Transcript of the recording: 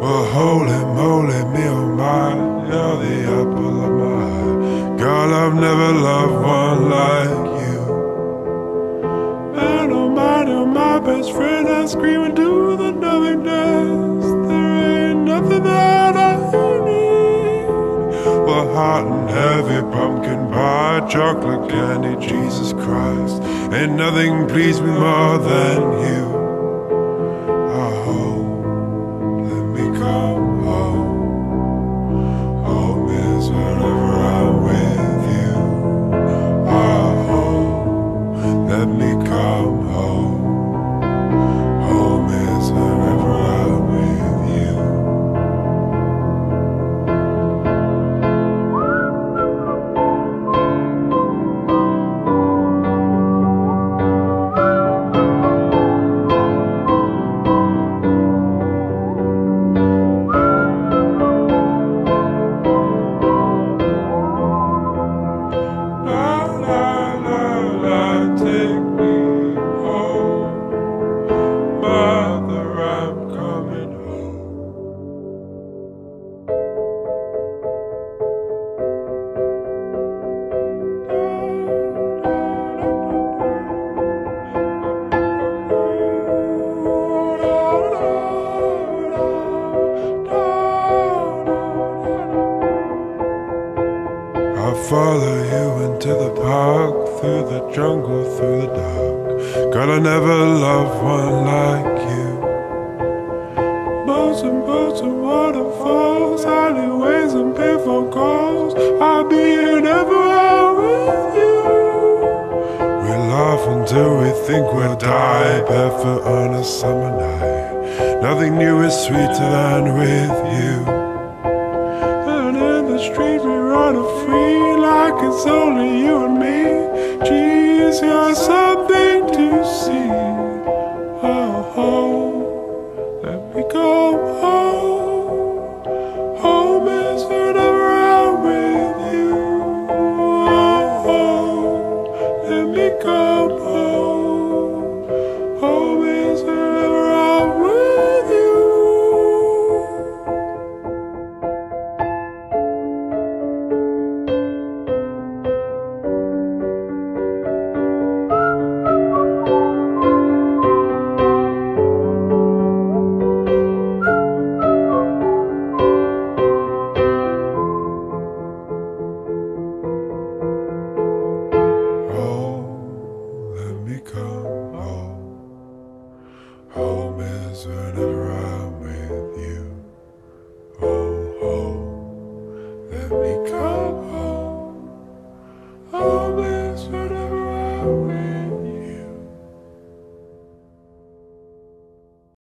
Well, holy moly, me oh my, you're the apple of my eye. Girl, I've never loved one like you. Man, oh my, you're my best friend. I scream into the nothingness. There ain't nothing that I need. Well, hot and heavy pumpkin pie, chocolate candy, Jesus Christ. Ain't nothing pleased me more than you. Oh, let me come home. Home is whenever I'm with you. Oh, let me come home. Home is whenever I'm with you. Take me home, Mother, I'm coming home. I'll follow you into the park, through the jungle, through the dark. God, I never loved one like you. Boats and waterfalls, alleyways and payphone calls. I'll be here everywhere with you. We laugh until we think we'll die, barefoot on a summer night. Nothing new is sweeter than with you. And in the street we run free, like it's only you and me. Geez, you're something to see.